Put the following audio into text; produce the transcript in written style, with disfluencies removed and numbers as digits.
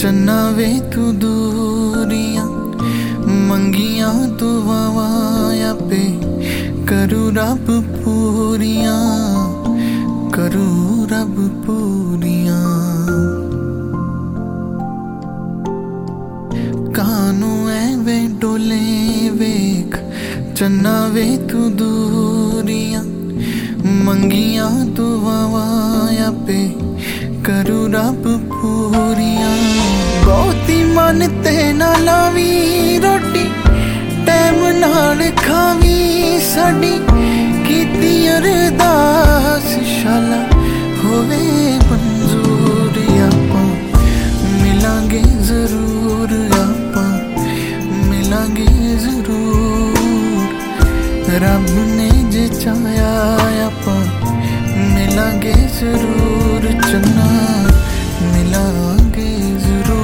चन्ना वे तू दूरियां मंगियां तू वाया पे करू रब पूरियां करू रब पूरियां कानू एवे डोले वेख चन्ना वे तू दूरियां मंगियां तू वाया पे करू रब पूरियां बहुती मन ते ना लावी रोटी टैम नाल खावी साडी कीती अरदास शाला होवे मंजूर आपां मिलांगे जरूर आपां मिलांगे जरूर रब ने जे चाया आपां मिलांगे जरूर चन्ना मिलांगे जरूर